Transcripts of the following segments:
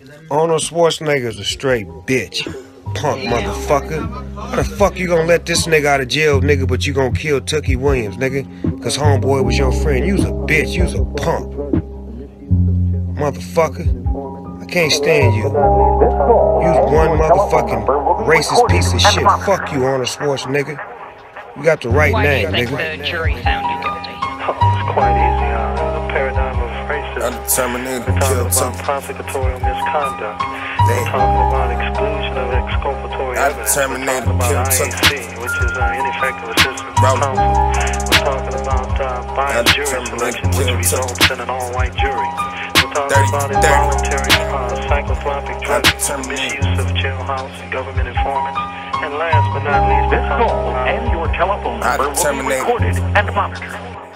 Arnold Schwarzenegger's a straight bitch. Punk motherfucker. How the fuck you gonna let this nigga out of jail, nigga, but you gonna kill Tookie Williams, nigga? Cause homeboy was your friend. You was a bitch. You was a punk. Motherfucker. I can't stand you. You was one motherfucking racist piece of shit. Fuck you, Arnold Schwarzenegger. You got the right name, nigga. Why do you think the jury found you guilty? It's quite easy. The paradigm of racism. Undetermined We're talking kill about prosecutorial misconduct. We're talking about exclusion of exculpatory evidence. We're talking about IAC, which is ineffective assistance of counsel. We're talking about biased jury selection, which results in an all-white jury. We're talking about involuntary psychotropic drugs, misuse of jailhouse and government informants. And last but not least, this call and your telephone number will be recorded and monitored.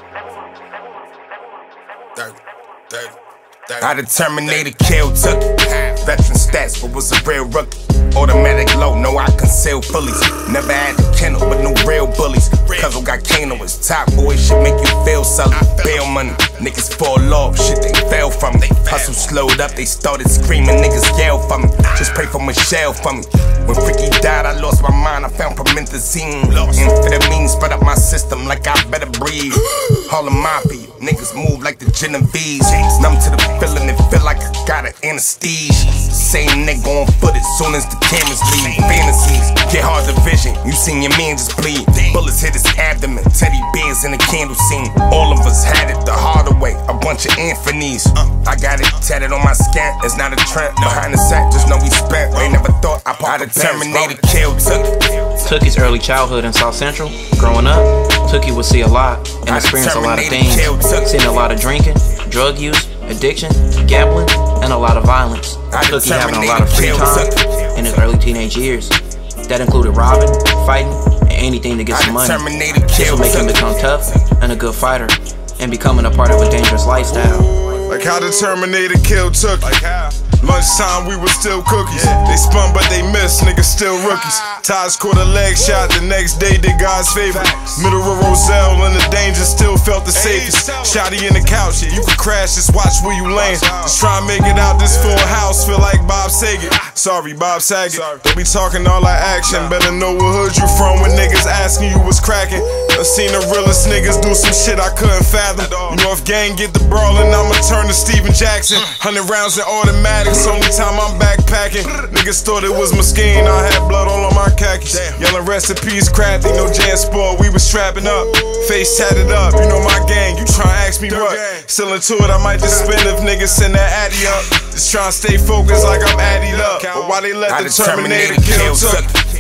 I determinated kill Tookie. Veteran stats, but was a real rookie. Automatic low, no I conceal fully. Never had a kennel, but no real bullies. Cuz got Kano, his top boy shit make you feel sully. Bail money, niggas fall off, shit they fell from me. Hustle slowed up, they started screaming, niggas yell for me. Just pray for Michelle for me. When Freaky died, I lost my mind, I found promethazine. Amphetamine spread up my system like I better breathe. Harlem Mafia, niggas move like the Genovese. Numb to the feeling, it feel like I got an anesthesia. Same nigga on foot as soon as the cameras leave. Fantasies get hard to vision, you seen your man just bleed. Bullets hit his abdomen, teddy bears in the candle scene. All of us had it the harder way, a bunch of Anthony's. I got it tatted on my skin, it's not a trend. Behind the set, just know we spent. They never thought I determined kill Tookie. Tookie's early childhood in South Central. Growing up, Tookie would see a lot and experience a lot of things. Seen a lot of drinking, drug use, addiction, gambling, and a lot of violence. Tookie having a lot of free time in his early teenage years. That included robbing, fighting, and anything to get some money. This would make him become tough and a good fighter, and becoming a part of a dangerous lifestyle. Like how the Terminator killed Tookie. Like how? Lunchtime we was still cookies. They spun but they missed, niggas still rookies. Ties caught a leg shot, the next day did God's favor. Middle of Roselle and the danger still felt the safest. Shotty in the couch, yeah, you can crash, just watch where you land. Just try and make it out this full house, feel like Bob Saget. Sorry, Bob Saget. Don't be talking all that action, better know what hood you from when niggas asking you what's cracking. I seen the realest niggas do some shit I couldn't fathom. You know if gang get the brawling, I'ma turn to Steven Jackson. 100 rounds in automatics, only time I'm backpacking. Niggas thought it was my scheme, I had blood all on my khakis. Yelling recipes, crafty, no Jan Sport, we was strapping up. Face tatted up, you know my gang, you tryna ask me what? Still into it, I might just spin if niggas send that addy up. Just tryna stay focused like I'm addied up. But why they let the Terminator kill Tookie?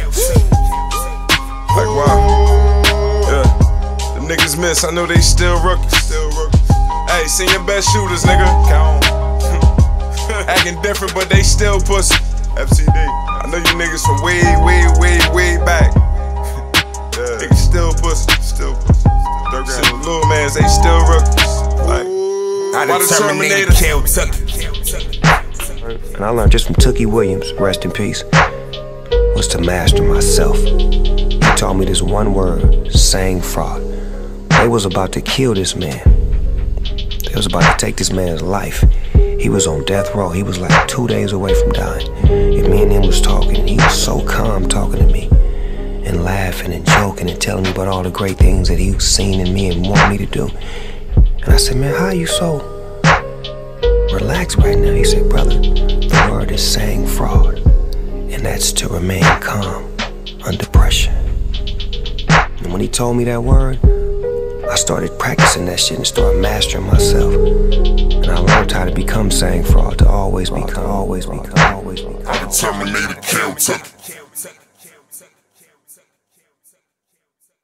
Like wow. Niggas miss, I know they still rookies. Hey, send your best shooters, nigga. Acting different, but they still pussy. FCD. I know you niggas from way back. Niggas still pussy, still pussy. Send the little mans, they still rookies. Like, why the Terminator killed Tookie? And I learned just from Tookie Williams, rest in peace, was to master myself. He taught me this one word, sang fraud. They was about to kill this man. They was about to take this man's life. He was on death row. He was like 2 days away from dying. And me and him was talking. He was so calm talking to me and laughing and joking and telling me about all the great things that he's seen in me and want me to do. And I said, man, how are you so relaxed right now? He said, brother, the word is saying fraud. And that's to remain calm under pressure. And when he told me that word, I started practicing that shit and started mastering myself. And I learned how to become saying fraud, to always become. I determined to kill Tookie.